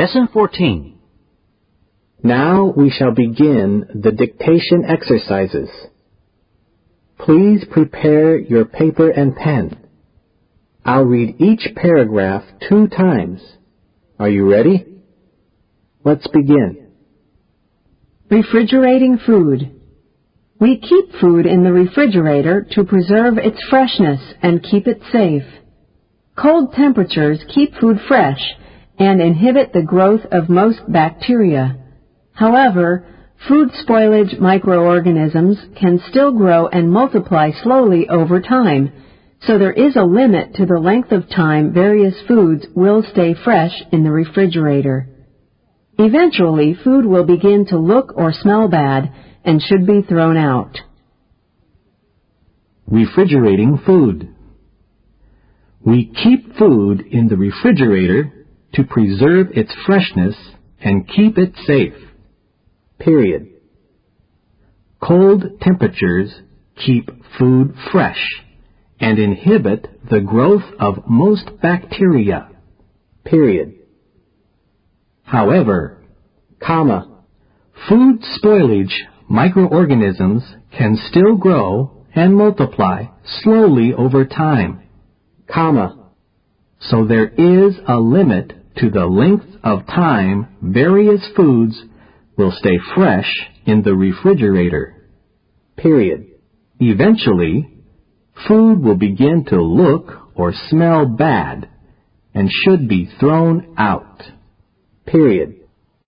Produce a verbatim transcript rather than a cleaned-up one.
Lesson fourteen. Now we shall begin the dictation exercises. Please prepare your paper and pen. I'll read each paragraph two times. Are you ready? Let's begin. Refrigerating food. We keep food in the refrigerator to preserve its freshness and keep it safe. Cold temperatures keep food fresh and inhibit the growth of most bacteria. However, food spoilage microorganisms can still grow and multiply slowly over time, so there is a limit to the length of time various foods will stay fresh in the refrigerator. Eventually, food will begin to look or smell bad and should be thrown out. Refrigerating food. We keep food in the refrigerator to preserve its freshness and keep it safe. Period. Cold temperatures keep food fresh and inhibit the growth of most bacteria. Period. However, comma, food spoilage microorganisms can still grow and multiply slowly over time, comma, so there is a limit to the length of time various foods will stay fresh in the refrigerator. Period. Eventually, food will begin to look or smell bad and should be thrown out. Period.